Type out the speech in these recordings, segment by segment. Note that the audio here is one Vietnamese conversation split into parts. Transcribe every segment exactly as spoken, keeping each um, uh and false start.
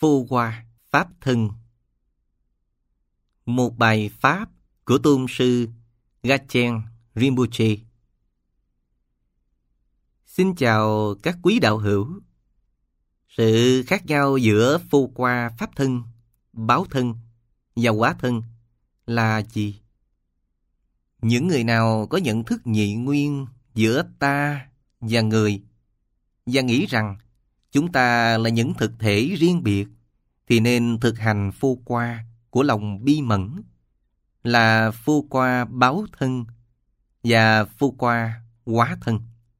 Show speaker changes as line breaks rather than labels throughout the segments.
Phô Hoa Pháp Thân. Một bài pháp của Tôn sư Gachen Rinpoche. Xin chào các quý đạo hữu. Sự khác nhau giữa Phô Hoa Pháp Thân, Báo Thân và Quả Thân là gì? Những người nào có nhận thức nhị nguyên giữa ta và người và nghĩ rằng chúng ta là những thực thể riêng biệt thì nên thực hành Phô Hoa của lòng bi mẫn, là Phô Hoa Báo Thân và Phô Hoa Quả Thân.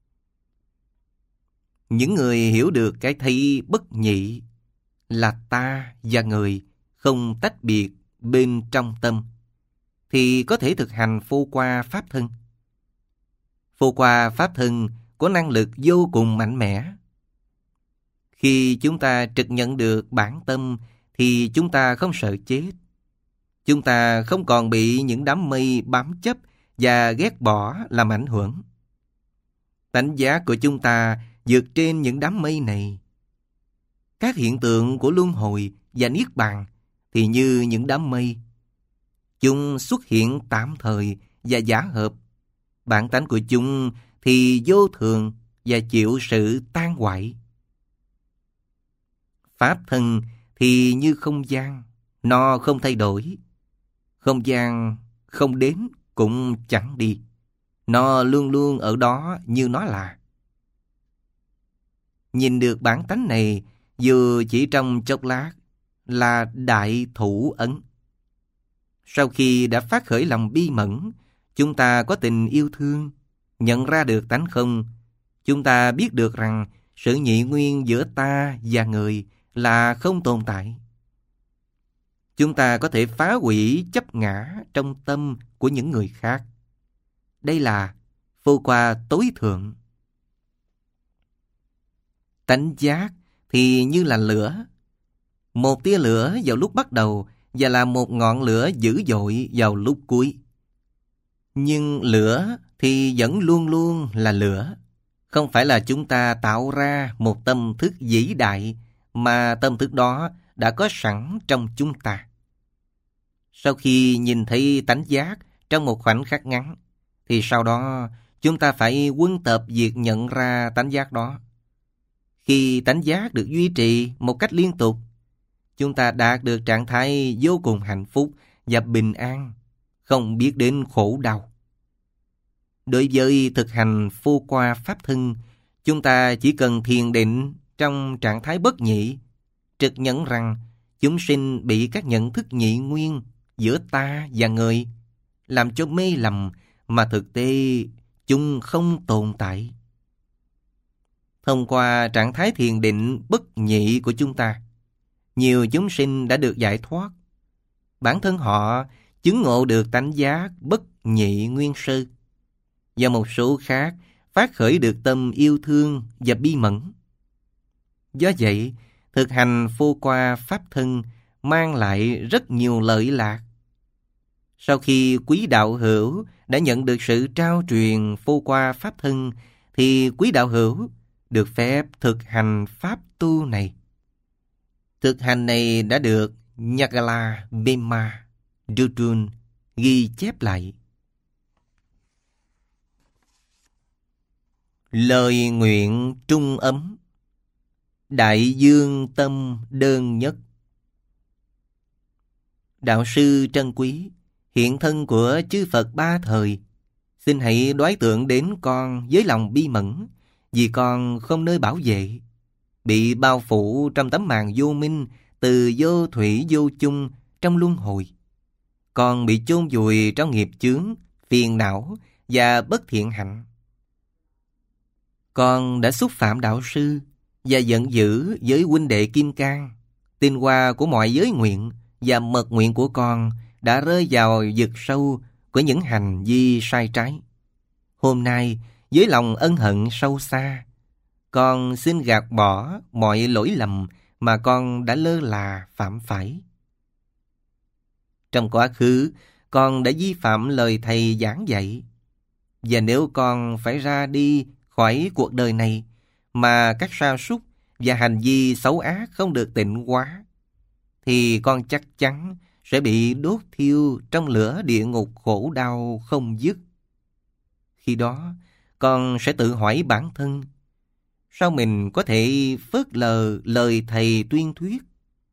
Những người hiểu được cái thấy bất nhị là ta và người không tách biệt bên trong tâm thì có thể thực hành Phô Hoa Pháp Thân. Phô Hoa Pháp Thân có năng lực vô cùng mạnh mẽ. Khi chúng ta trực nhận được bản tâm thì chúng ta không sợ chết. Chúng ta không còn bị những đám mây bám chấp và ghét bỏ làm ảnh hưởng. Tánh giác của chúng ta vượt trên những đám mây này. Các hiện tượng của luân hồi và niết bàn thì như những đám mây. Chúng xuất hiện tạm thời và giả hợp. Bản tánh của chúng thì vô thường và chịu sự tan hoại. Pháp thân thì như không gian, nó không thay đổi. Không gian không đến cũng chẳng đi. Nó luôn luôn ở đó như nó là. Nhìn được bản tánh này dù chỉ trong chốc lát là đại thủ ấn. Sau khi đã phát khởi lòng bi mẫn, chúng ta có tình yêu thương, nhận ra được tánh không, chúng ta biết được rằng sự nhị nguyên giữa ta và người là không tồn tại. Chúng ta có thể phá hủy chấp ngã trong tâm của những người khác. Đây là Phô Hoa tối thượng. Tánh giác thì như là lửa. Một tia lửa vào lúc bắt đầu và là một ngọn lửa dữ dội vào lúc cuối. Nhưng lửa thì vẫn luôn luôn là lửa. Không phải là chúng ta tạo ra một tâm thức vĩ đại mà tâm thức đó đã có sẵn trong chúng ta. Sau khi nhìn thấy tánh giác trong một khoảnh khắc ngắn, thì sau đó chúng ta phải quân tập việc nhận ra tánh giác đó. Khi tánh giác được duy trì một cách liên tục, chúng ta đạt được trạng thái vô cùng hạnh phúc và bình an, không biết đến khổ đau. Đối với thực hành Phô Hoa Pháp Thân, chúng ta chỉ cần thiền định trong trạng thái bất nhị, trực nhận rằng chúng sinh bị các nhận thức nhị nguyên giữa ta và người làm cho mê lầm, mà thực tế chúng không tồn tại. Thông qua trạng thái thiền định bất nhị của chúng ta, nhiều chúng sinh đã được giải thoát. Bản thân họ chứng ngộ được tánh giác bất nhị nguyên sơ, và một số khác phát khởi được tâm yêu thương và bi mẫn. Do vậy, thực hành Phô Hoa Pháp Thân mang lại rất nhiều lợi lạc. Sau khi quý đạo hữu đã nhận được sự trao truyền Phô Hoa Pháp Thân, thì quý đạo hữu được phép thực hành pháp tu này. Thực hành này đã được Nhagala Bema Dutun ghi chép lại. Lời nguyện trung ấm, đại dương tâm đơn nhất. Đạo sư trân quý, hiện thân của chư Phật ba thời, xin hãy đối tượng đến con với lòng bi mẫn, vì con không nơi bảo vệ, bị bao phủ trong tấm màn vô minh từ vô thủy vô chung trong luân hồi. Con bị chôn vùi trong nghiệp chướng, phiền não và bất thiện hạnh. Con đã xúc phạm đạo sư và giận dữ với huynh đệ Kim Cang. Tinh hoa của mọi giới nguyện và mật nguyện của con đã rơi vào vực sâu của những hành vi sai trái. Hôm nay, với lòng ân hận sâu xa, con xin gạt bỏ mọi lỗi lầm mà con đã lơ là phạm phải. Trong quá khứ, con đã vi phạm lời thầy giảng dạy. Và nếu con phải ra đi khỏi cuộc đời này mà các sa sút và hành vi xấu ác không được tịnh hóa, thì con chắc chắn sẽ bị đốt thiêu trong lửa địa ngục khổ đau không dứt. Khi đó, con sẽ tự hỏi bản thân, sao mình có thể phớt lờ lời thầy tuyên thuyết?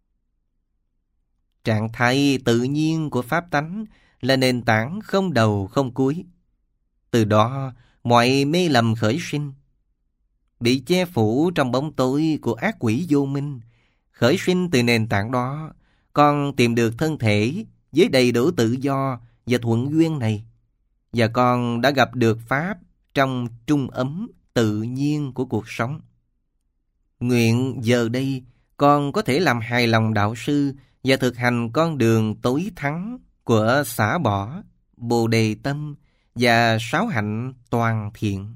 Trạng thái tự nhiên của pháp tánh là nền tảng không đầu không cuối. Từ đó, mọi mê lầm khởi sinh. Bị che phủ trong bóng tối của ác quỷ vô minh, khởi sinh từ nền tảng đó, con tìm được thân thể với đầy đủ tự do và thuận duyên này. Và con đã gặp được Pháp trong trung ấm tự nhiên của cuộc sống. Nguyện giờ đây con có thể làm hài lòng đạo sư và thực hành con đường tối thắng của xả bỏ, bồ đề tâm và sáu hạnh toàn thiện.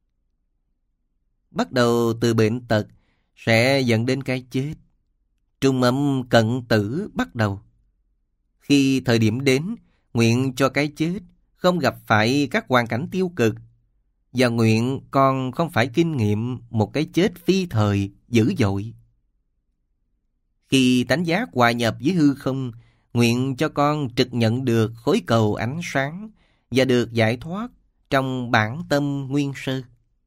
Bắt đầu từ bệnh tật sẽ dẫn đến cái chết. Trung âm cận tử bắt đầu. Khi thời điểm đến, nguyện cho cái chết không gặp phải các hoàn cảnh tiêu cực, và nguyện con không phải kinh nghiệm một cái chết phi thời dữ dội. Khi tánh giác hòa nhập với hư không, nguyện cho con trực nhận được khối cầu ánh sáng và được giải thoát trong bản tâm nguyên sơ.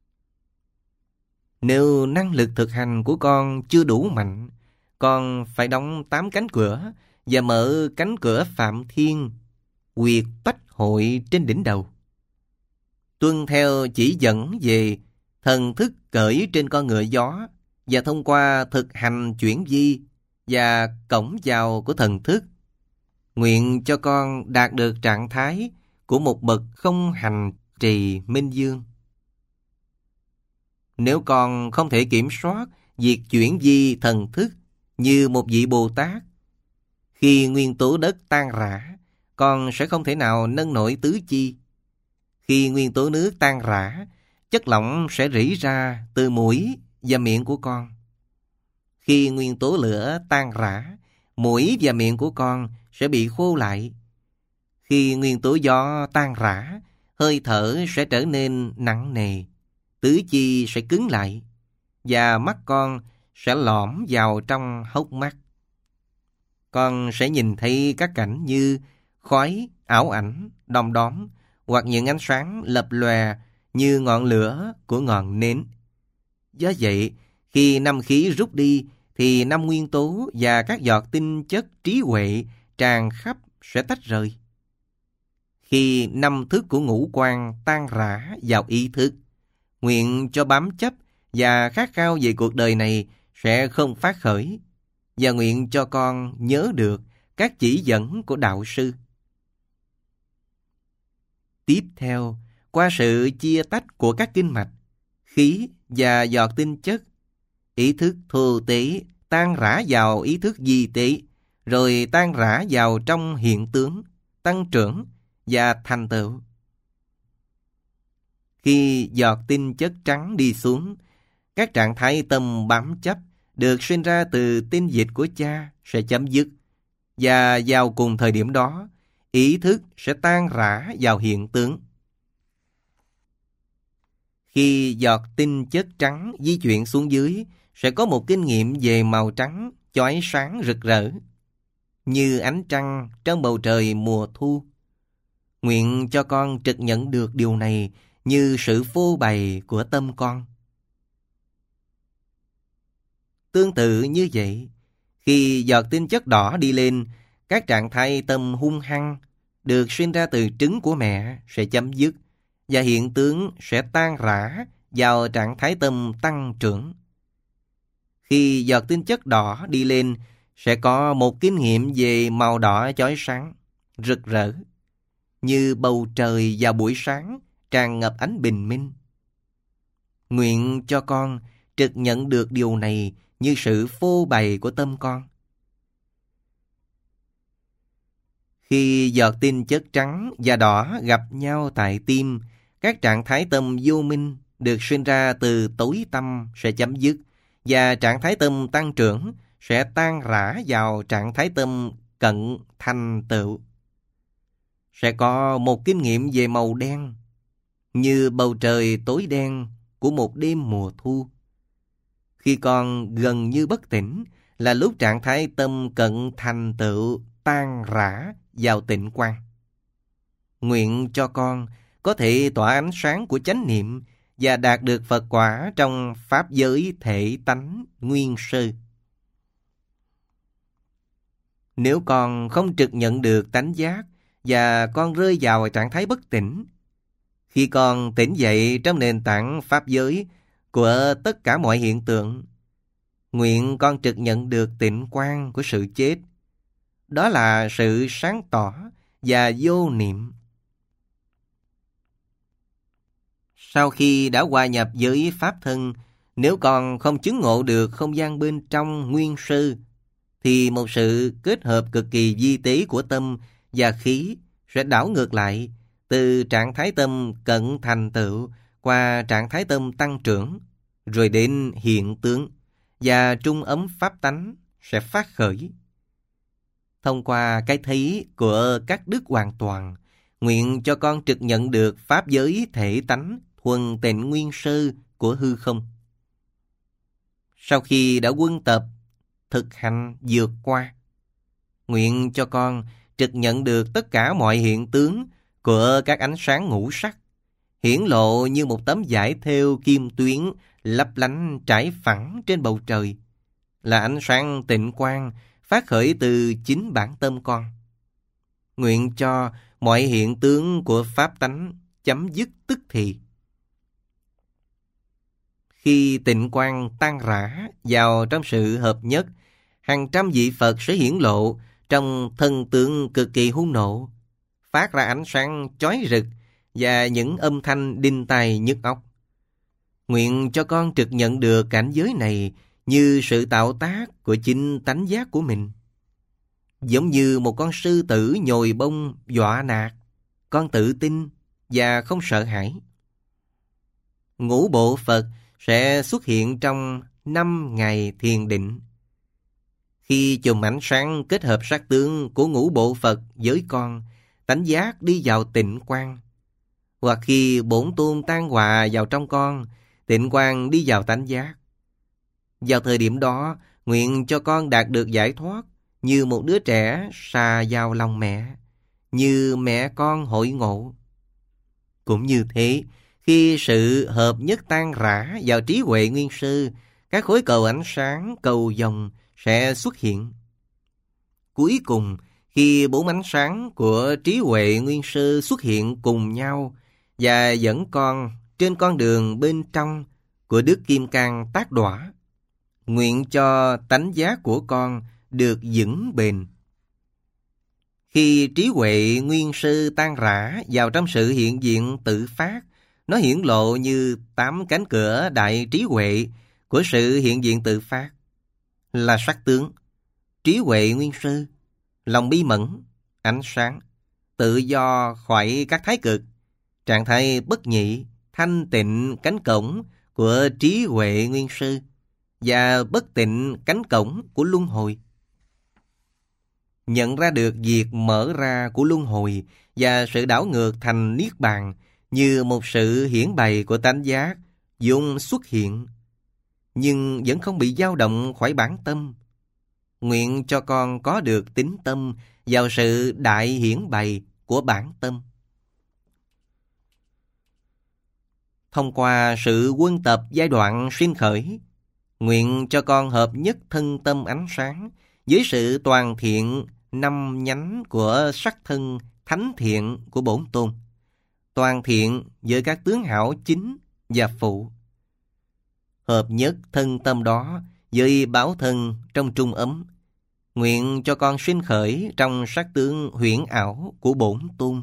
Nếu năng lực thực hành của con chưa đủ mạnh, con phải đóng tám cánh cửa và mở cánh cửa Phạm Thiên, huyệt Bách Hội trên đỉnh đầu. Tuân theo chỉ dẫn về thần thức cởi trên con ngựa gió và thông qua thực hành chuyển vi và cổng vào của thần thức, nguyện cho con đạt được trạng thái của một bậc không hành trì minh dương. Nếu con không thể kiểm soát việc chuyển vi thần thức như một vị Bồ Tát, khi nguyên tố đất tan rã, con sẽ không thể nào nâng nổi tứ chi. Khi nguyên tố nước tan rã, chất lỏng sẽ rỉ ra từ mũi và miệng của con. Khi nguyên tố lửa tan rã, mũi và miệng của con sẽ bị khô lại. Khi nguyên tố gió tan rã, hơi thở sẽ trở nên nặng nề, tứ chi sẽ cứng lại, và mắt con sẽ lõm vào trong hốc mắt. Con sẽ nhìn thấy các cảnh như khói, ảo ảnh, đom đóm, hoặc những ánh sáng lập lòe như ngọn lửa của ngọn nến. Do vậy, khi năm khí rút đi, thì năm nguyên tố và các giọt tinh chất trí huệ tràn khắp sẽ tách rời. Khi năm thức của ngũ quan tan rã vào ý thức, nguyện cho bám chấp và khát khao về cuộc đời này sẽ không phát khởi, và nguyện cho con nhớ được các chỉ dẫn của đạo sư. Tiếp theo, qua sự chia tách của các kinh mạch, khí và giọt tinh chất, ý thức thô tế tan rã vào ý thức di tế, rồi tan rã vào trong hiện tướng, tăng trưởng và thành tựu. Khi giọt tinh chất trắng đi xuống, các trạng thái tâm bám chấp được sinh ra từ tinh dịch của cha sẽ chấm dứt, và vào cùng thời điểm đó, ý thức sẽ tan rã vào hiện tướng. Khi giọt tinh chất trắng di chuyển xuống dưới, sẽ có một kinh nghiệm về màu trắng chói sáng rực rỡ, như ánh trăng trong bầu trời mùa thu. Nguyện cho con trực nhận được điều này như sự phô bày của tâm con. Tương tự như vậy, khi giọt tinh chất đỏ đi lên, các trạng thái tâm hung hăng được sinh ra từ trứng của mẹ sẽ chấm dứt, và hiện tướng sẽ tan rã vào trạng thái tâm tăng trưởng. Khi giọt tinh chất đỏ đi lên, sẽ có một kinh nghiệm về màu đỏ chói sáng, rực rỡ, như bầu trời vào buổi sáng tràn ngập ánh bình minh. Nguyện cho con trực nhận được điều này như sự phô bày của tâm con. Khi giọt tinh chất trắng và đỏ gặp nhau tại tim, các trạng thái tâm vô minh được sinh ra từ tối tâm sẽ chấm dứt, và trạng thái tâm tăng trưởng sẽ tan rã vào trạng thái tâm cận thành tựu. Sẽ có một kinh nghiệm về màu đen, như bầu trời tối đen của một đêm mùa thu. Khi con gần như bất tỉnh, là lúc trạng thái tâm cận thành tựu tan rã vào tịnh quang. Nguyện cho con có thể tỏa ánh sáng của chánh niệm và đạt được Phật quả trong pháp giới thể tánh nguyên sơ. Nếu con không trực nhận được tánh giác và con rơi vào trạng thái bất tỉnh, khi con tỉnh dậy trong nền tảng pháp giới của tất cả mọi hiện tượng, nguyện con trực nhận được tịnh quang của sự chết. Đó là sự sáng tỏ và vô niệm. Sau khi đã hòa nhập với pháp thân, nếu con không chứng ngộ được không gian bên trong nguyên sơ, thì một sự kết hợp cực kỳ vi tế của tâm và khí sẽ đảo ngược lại từ trạng thái tâm cận thành tựu qua trạng thái tâm tăng trưởng, rồi đến hiện tướng và trung ấm pháp tánh sẽ phát khởi. Thông qua cái thấy của các đức hoàn toàn, nguyện cho con trực nhận được pháp giới thể tánh thuần tịnh nguyên sơ của hư không. Sau khi đã quân tập, thực hành vượt qua, nguyện cho con trực nhận được tất cả mọi hiện tướng của các ánh sáng ngũ sắc, hiển lộ như một tấm vải thêu kim tuyến lấp lánh trải phẳng trên bầu trời, là ánh sáng tịnh quang phát khởi từ chính bản tâm con. Nguyện cho mọi hiện tướng của pháp tánh chấm dứt tức thì. Khi tịnh quang tan rã vào trong sự hợp nhất, hàng trăm vị Phật sẽ hiển lộ trong thân tướng cực kỳ hung nộ, phát ra ánh sáng chói rực và những âm thanh đinh tai nhức óc. Nguyện cho con trực nhận được cảnh giới này như sự tạo tác của chính tánh giác của mình. Giống như một con sư tử nhồi bông dọa nạt, con tự tin và không sợ hãi. Ngũ bộ Phật sẽ xuất hiện trong năm ngày thiền định. Khi chùm ánh sáng kết hợp sắc tướng của ngũ bộ Phật với con, tánh giác đi vào tịnh quang. Hoặc khi bổn tôn tan hòa vào trong con, tịnh quang đi vào tánh giác. Vào thời điểm đó, nguyện cho con đạt được giải thoát như một đứa trẻ xà vào lòng mẹ, như mẹ con hội ngộ. Cũng như thế, khi sự hợp nhất tan rã vào trí huệ nguyên sơ, các khối cầu ánh sáng, cầu vồng sẽ xuất hiện. Cuối cùng, khi bốn ánh sáng của trí huệ nguyên sơ xuất hiện cùng nhau và dẫn con trên con đường bên trong của Đức Kim Cang Tác Đọa, nguyện cho tánh giác của con được vững bền. Khi trí huệ nguyên sơ tan rã vào trong sự hiện diện tự phát, nó hiển lộ như tám cánh cửa đại trí huệ của sự hiện diện tự phát, là sắc tướng, trí huệ nguyên sơ, lòng bi mẫn, ánh sáng, tự do khỏi các thái cực, trạng thái bất nhị, thanh tịnh cánh cổng của trí huệ nguyên sơ và bất tịnh cánh cổng của luân hồi. Nhận ra được việc mở ra của luân hồi và sự đảo ngược thành niết bàn như một sự hiển bày của tánh giác vốn xuất hiện, nhưng vẫn không bị dao động khỏi bản tâm. Nguyện cho con có được tín tâm vào sự đại hiển bày của bản tâm. Thông qua sự quân tập giai đoạn sinh khởi, nguyện cho con hợp nhất thân tâm ánh sáng với sự toàn thiện năm nhánh của sắc thân thánh thiện của bổn tôn, toàn thiện với các tướng hảo chính và phụ. Hợp nhất thân tâm đó với báo thân trong trung ấm, nguyện cho con sinh khởi trong sắc tướng huyễn ảo của bổn tôn.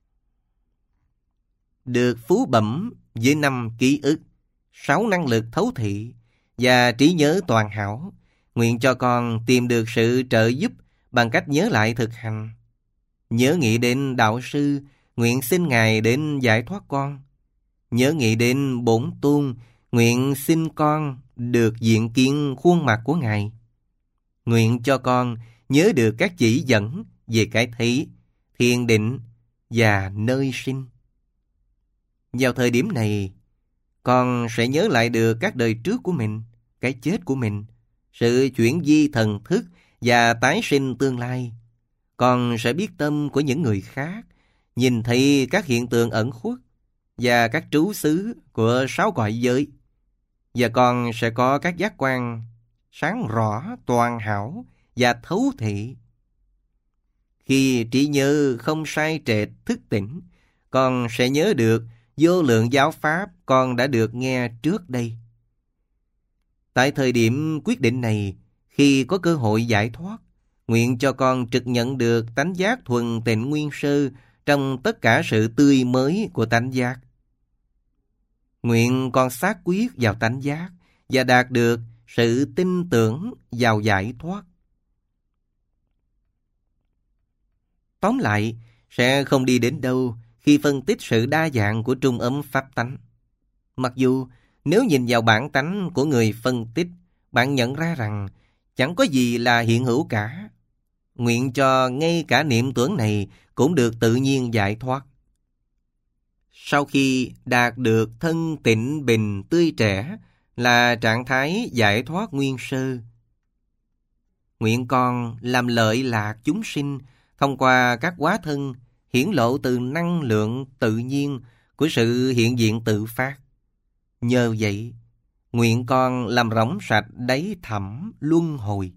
Được phú bẩm với năm ký ức, sáu năng lực thấu thị và trí nhớ toàn hảo, nguyện cho con tìm được sự trợ giúp bằng cách nhớ lại thực hành. Nhớ nghĩ đến đạo sư, nguyện xin Ngài đến giải thoát con. Nhớ nghĩ đến bổn tôn, nguyện xin con được diện kiến khuôn mặt của Ngài. Nguyện cho con nhớ được các chỉ dẫn về cái thấy, thiền định và nơi sinh. Vào thời điểm này, con sẽ nhớ lại được các đời trước của mình, cái chết của mình, sự chuyển di thần thức và tái sinh tương lai. Con sẽ biết tâm của những người khác, nhìn thấy các hiện tượng ẩn khuất và các trú xứ của sáu cõi giới. Và con sẽ có các giác quan sáng rõ, toàn hảo và thấu thị. Khi trí nhớ không sai trệt thức tỉnh, con sẽ nhớ được vô lượng giáo pháp con đã được nghe trước đây. Tại thời điểm quyết định này, khi có cơ hội giải thoát, nguyện cho con trực nhận được tánh giác thuần tịnh nguyên sơ trong tất cả sự tươi mới của tánh giác. Nguyện con xác quyết vào tánh giác và đạt được sự tin tưởng vào giải thoát. Tóm lại, sẽ không đi đến đâu khi phân tích sự đa dạng của trung ấm pháp tánh. Mặc dù nếu nhìn vào bản tánh của người phân tích, bạn nhận ra rằng chẳng có gì là hiện hữu cả. Nguyện cho ngay cả niệm tưởng này cũng được tự nhiên giải thoát. Sau khi đạt được thân tịnh bình tươi trẻ là trạng thái giải thoát nguyên sơ, nguyện con làm lợi lạc chúng sinh thông qua các hóa thân hiển lộ từ năng lượng tự nhiên của sự hiện diện tự phát. Nhờ vậy, nguyện con làm rỗng sạch đáy thẳm luân hồi.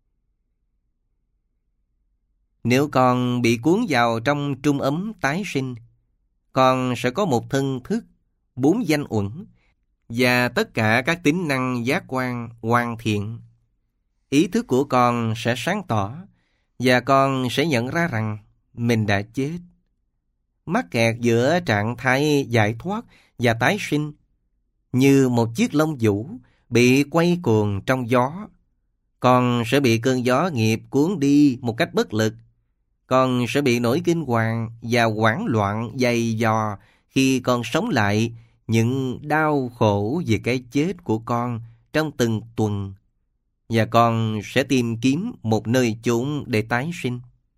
Nếu con bị cuốn vào trong trung ấm tái sinh, con sẽ có một thân thức, bốn danh uẩn và tất cả các tính năng giác quan hoàn thiện. Ý thức của con sẽ sáng tỏ và con sẽ nhận ra rằng mình đã chết. Mắc kẹt giữa trạng thái giải thoát và tái sinh, như một chiếc lông vũ bị quay cuồng trong gió. Con sẽ bị cơn gió nghiệp cuốn đi một cách bất lực. Con sẽ bị nỗi kinh hoàng và hoảng loạn dày dò khi con sống lại những đau khổ về cái chết của con trong từng tuần. Và con sẽ tìm kiếm một nơi chốn để tái sinh.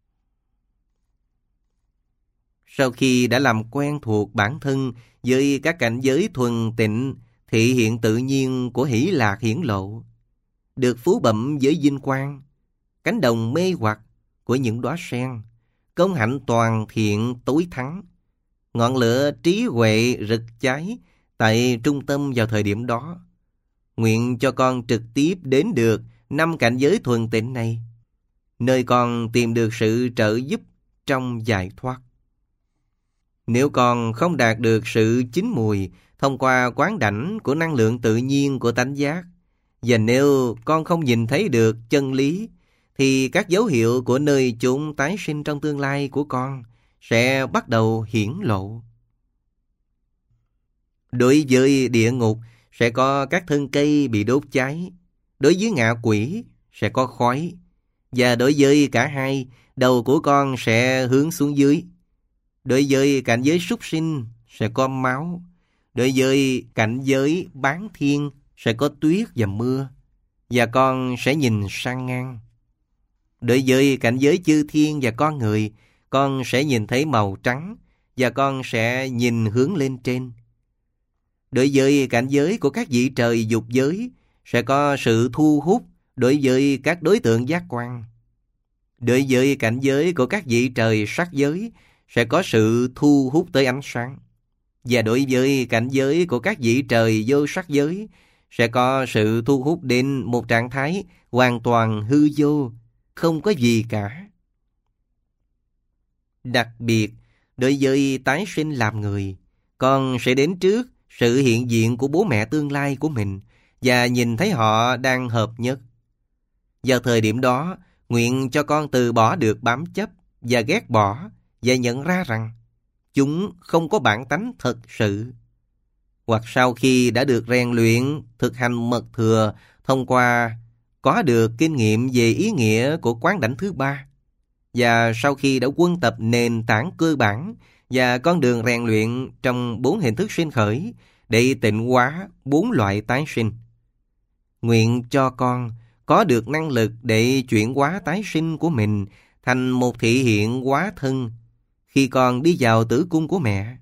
Sau khi đã làm quen thuộc bản thân với các cảnh giới thuần tịnh, thị hiện tự nhiên của hỷ lạc hiển lộ, được phú bẩm với vinh quang, cánh đồng mê hoặc của những đóa sen, công hạnh toàn thiện tối thắng, ngọn lửa trí huệ rực cháy tại trung tâm vào thời điểm đó, nguyện cho con trực tiếp đến được năm cảnh giới thuần tịnh này, nơi con tìm được sự trợ giúp trong giải thoát. Nếu con không đạt được sự chín mùi thông qua quán đảnh của năng lượng tự nhiên của tánh giác, và nếu con không nhìn thấy được chân lý, thì các dấu hiệu của nơi chốn tái sinh trong tương lai của con sẽ bắt đầu hiển lộ. Đối với địa ngục sẽ có các thân cây bị đốt cháy, đối với ngạ quỷ sẽ có khói, và đối với cả hai, đầu của con sẽ hướng xuống dưới. Đối với cảnh giới súc sinh sẽ có máu, đối với cảnh giới bán thiên sẽ có tuyết và mưa, và con sẽ nhìn sang ngang. Đối với cảnh giới chư thiên và con người, con sẽ nhìn thấy màu trắng, và con sẽ nhìn hướng lên trên. Đối với cảnh giới của các vị trời dục giới, sẽ có sự thu hút đối với các đối tượng giác quan. Đối với cảnh giới của các vị trời sắc giới, sẽ có sự thu hút tới ánh sáng. Và đối với cảnh giới của các vị trời vô sắc giới, sẽ có sự thu hút đến một trạng thái hoàn toàn hư vô, không có gì cả. Đặc biệt, đối với tái sinh làm người, con sẽ đến trước sự hiện diện của bố mẹ tương lai của mình và nhìn thấy họ đang hợp nhất. Vào thời điểm đó, nguyện cho con từ bỏ được bám chấp và ghét bỏ, và nhận ra rằng chúng không có bản tánh thật sự. Hoặc sau khi đã được rèn luyện, thực hành mật thừa thông qua có được kinh nghiệm về ý nghĩa của quán đảnh thứ ba, và sau khi đã quân tập nền tảng cơ bản và con đường rèn luyện trong bốn hình thức sinh khởi để tịnh hóa bốn loại tái sinh, nguyện cho con có được năng lực để chuyển hóa tái sinh của mình thành một thị hiện hóa thân khi con đi vào tử cung của mẹ.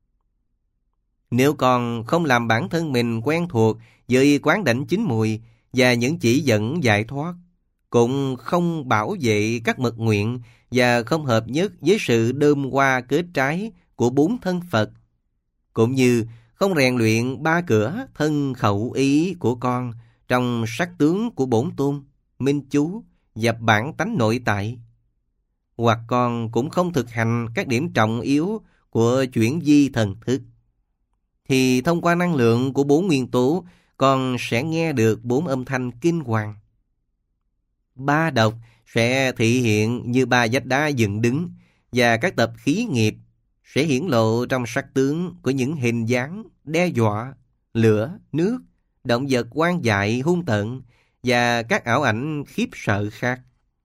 Nếu con không làm bản thân mình quen thuộc với quán đảnh chín mùi và những chỉ dẫn giải thoát, cũng không bảo vệ các mật nguyện và không hợp nhất với sự đơm hoa kết trái của bốn thân Phật, cũng như không rèn luyện ba cửa thân khẩu ý của con trong sắc tướng của bổn tôn, minh chú và bản tánh nội tại. Hoặc con cũng không thực hành các điểm trọng yếu của chuyển vi thần thức, thì thông qua năng lượng của bốn nguyên tố, con sẽ nghe được bốn âm thanh kinh hoàng. Ba độc sẽ thị hiện như ba vách đá dựng đứng, và các tập khí nghiệp sẽ hiển lộ trong sắc tướng của những hình dáng đe dọa, lửa, nước, động vật hoang dại hung tợn và các ảo ảnh khiếp sợ khác.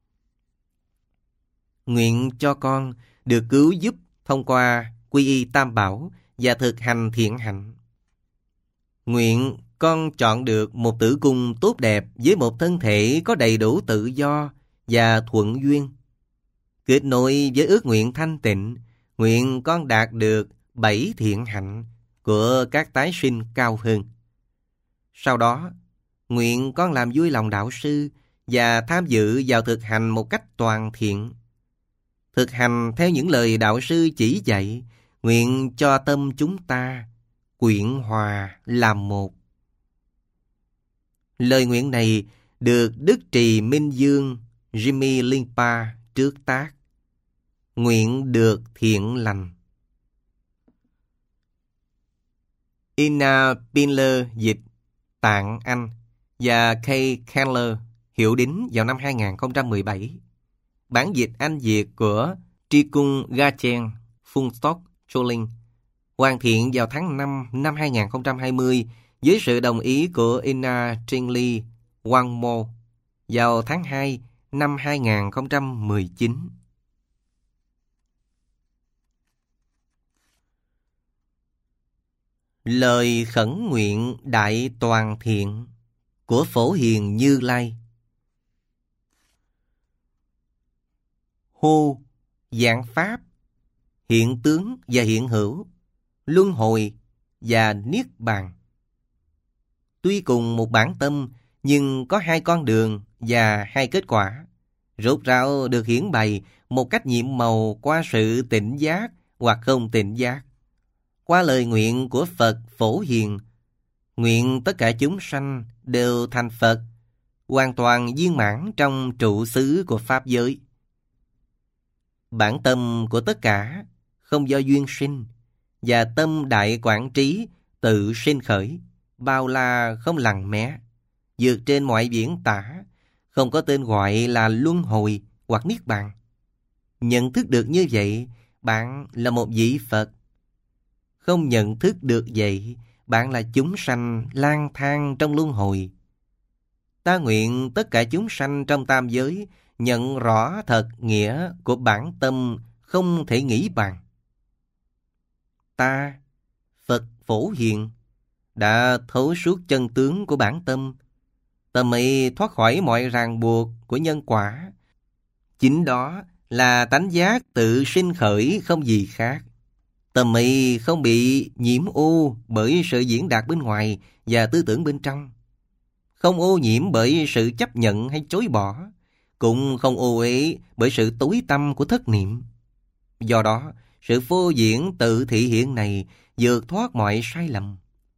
Nguyện cho con được cứu giúp thông qua quy y tam bảo và thực hành thiện hạnh. Nguyện con chọn được một tử cung tốt đẹp với một thân thể có đầy đủ tự do và thuận duyên. Kết nối với ước nguyện thanh tịnh, nguyện con đạt được bảy thiện hạnh của các tái sinh cao hơn. Sau đó, nguyện con làm vui lòng đạo sư và tham dự vào thực hành một cách toàn thiện. Thực hành theo những lời đạo sư chỉ dạy, nguyện cho tâm chúng ta quyện hòa làm một. Lời nguyện này được Đức Trì Minh Dương Jimmy Lingpa trước tác. Nguyện được thiện lành. Ina Pinler dịch, Tạng Anh và Kay Candler hiệu đính vào năm hai không một bảy. Bản dịch Anh Việt của Tri Cung Gachen Phunstock Choling hoàn thiện vào tháng năm năm hai không hai không với sự đồng ý của Ina Tringley Wangmo vào tháng hai năm hai không một chín. Lời khẩn nguyện đại toàn thiện của Phổ Hiền Như Lai. Hô, dạng pháp, hiện tướng và hiện hữu, luân hồi và niết bàn. Tuy cùng một bản tâm, nhưng có hai con đường và hai kết quả, rốt ráo được hiển bày một cách nhiệm màu qua sự tỉnh giác hoặc không tỉnh giác. Qua lời nguyện của Phật Phổ Hiền, nguyện tất cả chúng sanh đều thành Phật, hoàn toàn viên mãn trong trụ xứ của Pháp giới. Bản tâm của tất cả không do duyên sinh, và tâm đại quảng trí tự sinh khởi, bao la không lằng mé, vượt trên mọi viễn tả, không có tên gọi là luân hồi hoặc niết bàn. Nhận thức được như vậy, bạn là một vị Phật. Không nhận thức được vậy, bạn là chúng sanh lang thang trong luân hồi. Ta nguyện tất cả chúng sanh trong tam giới nhận rõ thật nghĩa của bản tâm không thể nghĩ bàn. Ta, Phật Phổ Hiền, đã thấu suốt chân tướng của bản tâm. Tâm ấy thoát khỏi mọi ràng buộc của nhân quả. Chính đó là tánh giác tự sinh khởi, không gì khác. Tâm ấy không bị nhiễm ô bởi sự diễn đạt bên ngoài và tư tưởng bên trong. Không ô nhiễm bởi sự chấp nhận hay chối bỏ, cũng không ô uế bởi sự tối tăm của thất niệm. Do đó, sự phô diễn tự thị hiện này vượt thoát mọi sai lầm.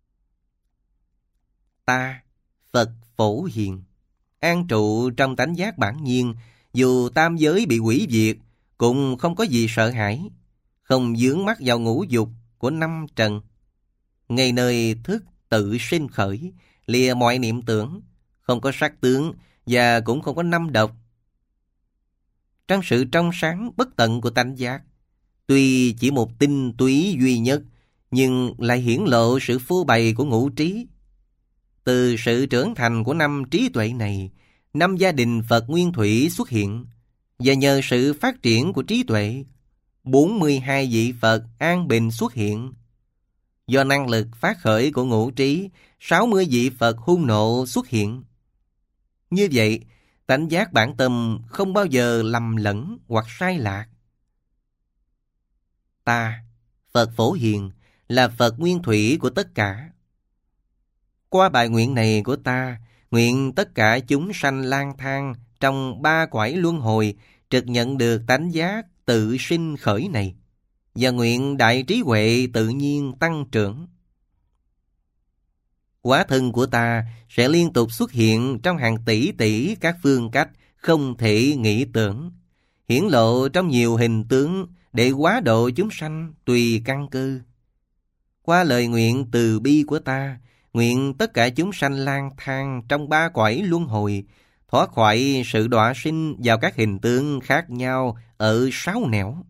Ta, Phật Phổ Hiền, an trụ trong tánh giác bản nhiên, dù tam giới bị hủy diệt, cũng không có gì sợ hãi, không vướng mắc vào ngũ dục của năm trần. Ngay nơi thức tự sinh khởi, lìa mọi niệm tưởng, không có sắc tướng và cũng không có năm độc. Trong sự trong sáng bất tận của tánh giác, tuy chỉ một tinh túy duy nhất, nhưng lại hiển lộ sự phô bày của ngũ trí. Từ sự trưởng thành của năm trí tuệ này, năm gia đình Phật Nguyên Thủy xuất hiện, và nhờ sự phát triển của trí tuệ, bốn mươi hai vị Phật an bình xuất hiện. Do năng lực phát khởi của ngũ trí, sáu mươi vị Phật hung nộ xuất hiện. Như vậy, tánh giác bản tâm không bao giờ lầm lẫn hoặc sai lạc. Ta, Phật Phổ Hiền, là Phật Nguyên Thủy của tất cả. Qua bài nguyện này của ta, nguyện tất cả chúng sanh lang thang trong ba cõi luân hồi trực nhận được tánh giác tự sinh khởi này, và nguyện đại trí huệ tự nhiên tăng trưởng. Hóa thân của ta sẽ liên tục xuất hiện trong hàng tỷ tỷ các phương cách không thể nghĩ tưởng, hiển lộ trong nhiều hình tướng để hóa độ chúng sanh tùy căn cơ. Qua lời nguyện từ bi của ta, nguyện tất cả chúng sanh lang thang trong ba cõi luân hồi, thoát khỏi sự đọa sinh vào các hình tướng khác nhau ở sáu nẻo.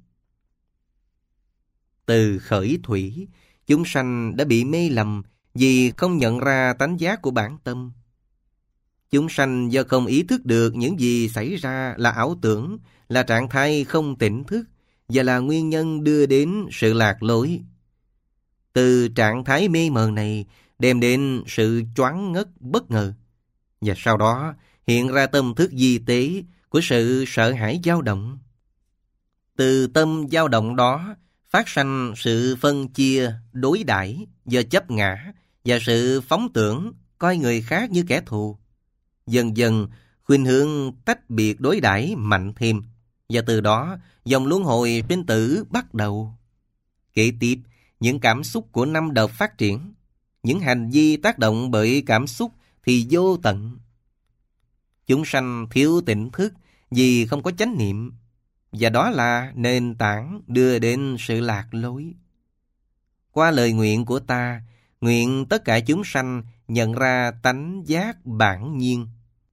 Từ khởi thủy, chúng sanh đã bị mê lầm vì không nhận ra tánh giác của bản tâm. Chúng sanh do không ý thức được những gì xảy ra là ảo tưởng, là trạng thái không tỉnh thức và là nguyên nhân đưa đến sự lạc lối. Từ trạng thái mê mờ này đem đến sự choáng ngất bất ngờ, và sau đó hiện ra tâm thức di tế của sự sợ hãi dao động. Từ tâm dao động đó phát sanh sự phân chia, đối đãi do chấp ngã và sự phóng tưởng coi người khác như kẻ thù. Dần dần khuynh hướng tách biệt đối đãi mạnh thêm, và từ đó dòng luân hồi sinh tử bắt đầu. Kế tiếp, những cảm xúc của năm đợt phát triển, những hành vi tác động bởi cảm xúc thì vô tận. Chúng sanh thiếu tỉnh thức vì không có chánh niệm, và đó là nền tảng đưa đến sự lạc lối. Qua lời nguyện của ta, nguyện tất cả chúng sanh nhận ra tánh giác bản nhiên.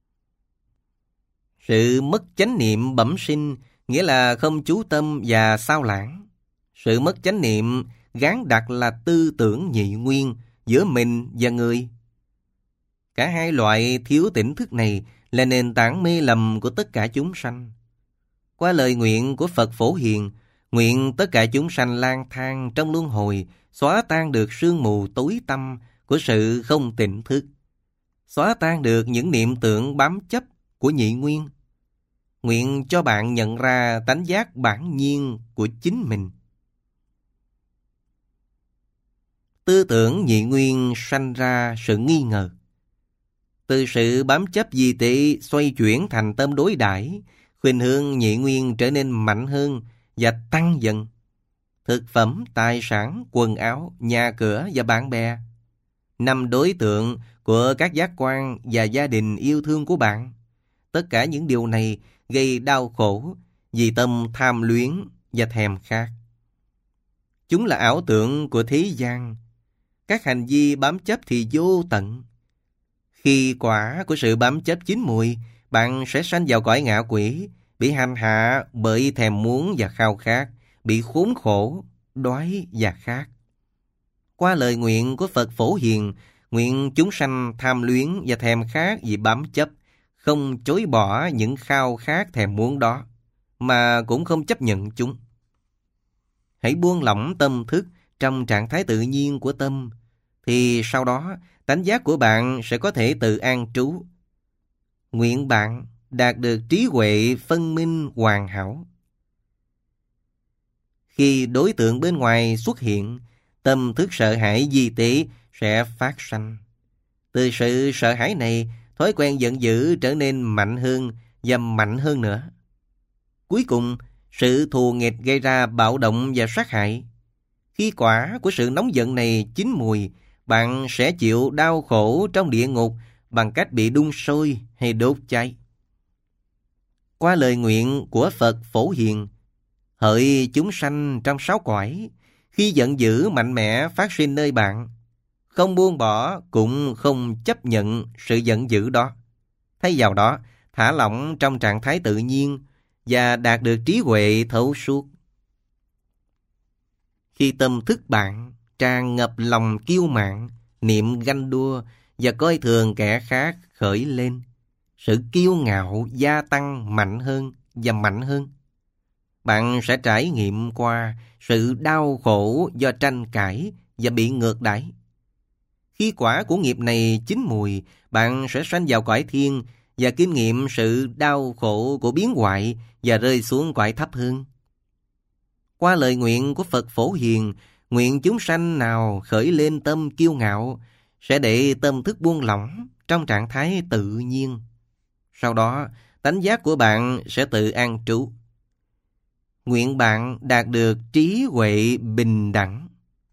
Sự mất chánh niệm bẩm sinh nghĩa là không chú tâm và sao lãng. Sự mất chánh niệm gán đặt là tư tưởng nhị nguyên giữa mình và người. Cả hai loại thiếu tỉnh thức này là nền tảng mê lầm của tất cả chúng sanh. Qua lời nguyện của Phật Phổ Hiền, nguyện tất cả chúng sanh lang thang trong luân hồi xóa tan được sương mù tối tăm của sự không tỉnh thức, xóa tan được những niệm tưởng bám chấp của nhị nguyên. Nguyện cho bạn nhận ra tánh giác bản nhiên của chính mình. Tư tưởng nhị nguyên sanh ra sự nghi ngờ. Từ sự bám chấp di tế xoay chuyển thành tâm đối đãi, khuynh hướng nhị nguyên trở nên mạnh hơn và tăng dần. Thực phẩm, tài sản, quần áo, nhà cửa và bạn bè, năm đối tượng của các giác quan và gia đình yêu thương của bạn. Tất cả những điều này gây đau khổ vì tâm tham luyến và thèm khát. Chúng là ảo tưởng của thế gian. Các hành vi bám chấp thì vô tận. Khi quả của sự bám chấp chín mùi, bạn sẽ sanh vào cõi ngạ quỷ, bị hành hạ bởi thèm muốn và khao khát, bị khốn khổ, đói và khát. Qua lời nguyện của Phật Phổ Hiền, nguyện chúng sanh tham luyến và thèm khát vì bám chấp, không chối bỏ những khao khát thèm muốn đó, mà cũng không chấp nhận chúng. Hãy buông lỏng tâm thức trong trạng thái tự nhiên của tâm, thì sau đó tánh giác của bạn sẽ có thể tự an trú. Nguyện bạn đạt được trí huệ phân minh hoàn hảo. Khi đối tượng bên ngoài xuất hiện, tâm thức sợ hãi di tế sẽ phát sanh. Từ sự sợ hãi này, thói quen giận dữ trở nên mạnh hơn và mạnh hơn nữa. Cuối cùng, sự thù nghịch gây ra bạo động và sát hại. Khi quả của sự nóng giận này chín mùi, bạn sẽ chịu đau khổ trong địa ngục bằng cách bị đun sôi hay đốt cháy. Qua lời nguyện của Phật Phổ Hiền, hỡi chúng sanh trong sáu cõi, khi giận dữ mạnh mẽ phát sinh nơi bạn, không buông bỏ cũng không chấp nhận sự giận dữ đó. Thay vào đó, thả lỏng trong trạng thái tự nhiên và đạt được trí huệ thấu suốt. Khi tâm thức bạn tràn ngập lòng kiêu mạn, niệm ganh đua và coi thường kẻ khác khởi lên, sự kiêu ngạo gia tăng mạnh hơn và mạnh hơn. Bạn sẽ trải nghiệm qua sự đau khổ do tranh cãi và bị ngược đãi. Khi quả của nghiệp này chín mùi, bạn sẽ sanh vào cõi thiên và kinh nghiệm sự đau khổ của biến hoại và rơi xuống cõi thấp hơn. Qua lời nguyện của Phật Phổ Hiền, nguyện chúng sanh nào khởi lên tâm kiêu ngạo sẽ để tâm thức buông lỏng trong trạng thái tự nhiên. Sau đó, tánh giác của bạn sẽ tự an trú. Nguyện bạn đạt được trí huệ bình đẳng.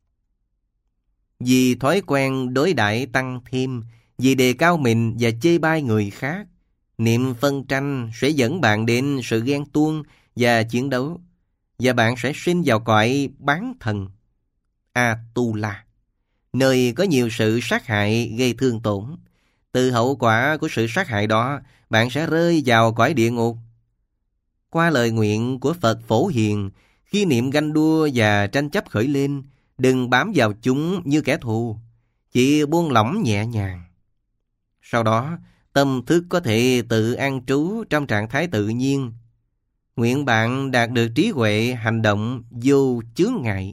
Vì thói quen đối đãi tăng thêm, vì đề cao mình và chê bai người khác, niệm phân tranh sẽ dẫn bạn đến sự ghen tuông và chiến đấu, và bạn sẽ sinh vào cõi bán thần, Atula, nơi có nhiều sự sát hại gây thương tổn. Từ hậu quả của sự sát hại đó, bạn sẽ rơi vào cõi địa ngục. Qua lời nguyện của Phật Phổ Hiền, khi niệm ganh đua và tranh chấp khởi lên, đừng bám vào chúng như kẻ thù, chỉ buông lỏng nhẹ nhàng. Sau đó, tâm thức có thể tự an trú trong trạng thái tự nhiên. Nguyện bạn đạt được trí huệ hành động vô chướng ngại.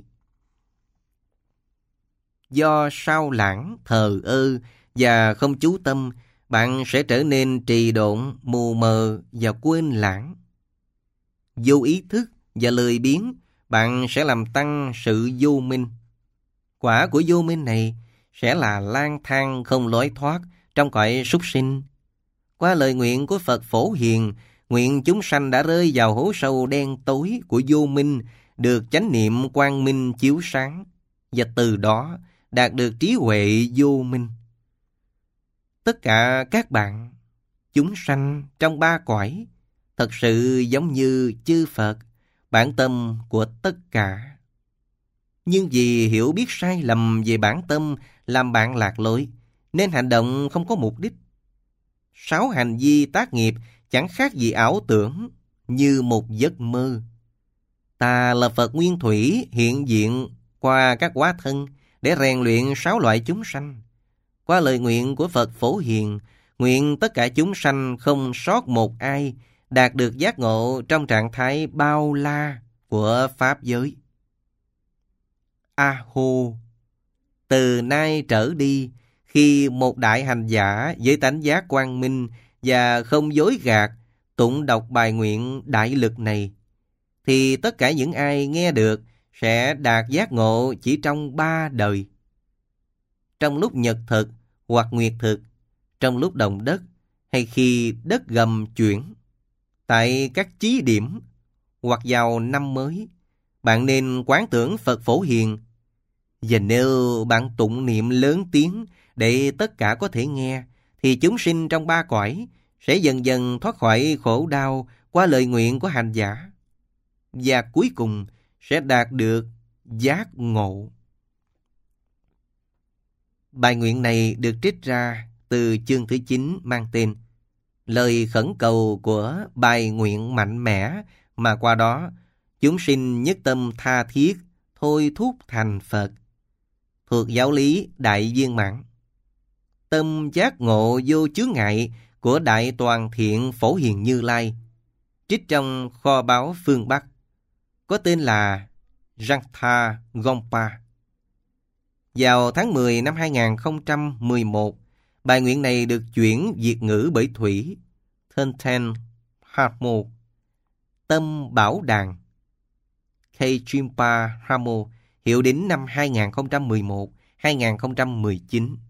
Do sao lãng, thờ ơ và không chú tâm, bạn sẽ trở nên trì độn, mù mờ và quên lãng. Vô ý thức và lười biếng, bạn sẽ làm tăng sự vô minh. Quả của vô minh này sẽ là lang thang không lối thoát trong cõi súc sinh. Qua lời nguyện của Phật Phổ Hiền, nguyện chúng sanh đã rơi vào hố sâu đen tối của vô minh, được chánh niệm quang minh chiếu sáng, và từ đó đạt được trí huệ vô minh. Tất cả các bạn, chúng sanh trong ba cõi, thật sự giống như chư Phật, bản tâm của tất cả. Nhưng vì hiểu biết sai lầm về bản tâm làm bạn lạc lối, nên hành động không có mục đích. Sáu hành vi tác nghiệp chẳng khác gì ảo tưởng, như một giấc mơ. Ta là Phật Nguyên Thủy hiện diện qua các hóa thân để rèn luyện sáu loại chúng sanh. Qua lời nguyện của Phật Phổ Hiền, nguyện tất cả chúng sanh không sót một ai đạt được giác ngộ trong trạng thái bao la của Pháp giới. A-hô, từ nay trở đi, khi một đại hành giả với tánh giác quang minh và không dối gạt tụng đọc bài nguyện đại lực này, thì tất cả những ai nghe được sẽ đạt giác ngộ chỉ trong ba đời. Trong lúc nhật thực hoặc nguyệt thực, trong lúc động đất hay khi đất gầm chuyển, tại các chí điểm hoặc vào năm mới, bạn nên quán tưởng Phật Phổ Hiền. Và nếu bạn tụng niệm lớn tiếng để tất cả có thể nghe, thì chúng sinh trong ba cõi sẽ dần dần thoát khỏi khổ đau qua lời nguyện của hành giả, và cuối cùng sẽ đạt được giác ngộ. Bài nguyện này được trích ra từ chương thứ chín mang tên Lời khẩn cầu của bài nguyện mạnh mẽ, mà qua đó chúng sinh nhất tâm tha thiết thôi thúc thành Phật, thuộc giáo lý Đại Viên Mãn. Tâm giác ngộ vô chướng ngại của Đại Toàn Thiện Phổ Hiền Như Lai, trích trong kho báu phương Bắc, có tên là Rangtha Gompa. Vào tháng mười năm hai nghìn không trăm mười một, bài nguyện này được chuyển Việt ngữ bởi Thủy, Thunten Harmo, Tâm Bảo Đàn, Kejimpa Harmo, hiệu đính năm hai nghìn không trăm mười một đến hai nghìn không trăm mười chín.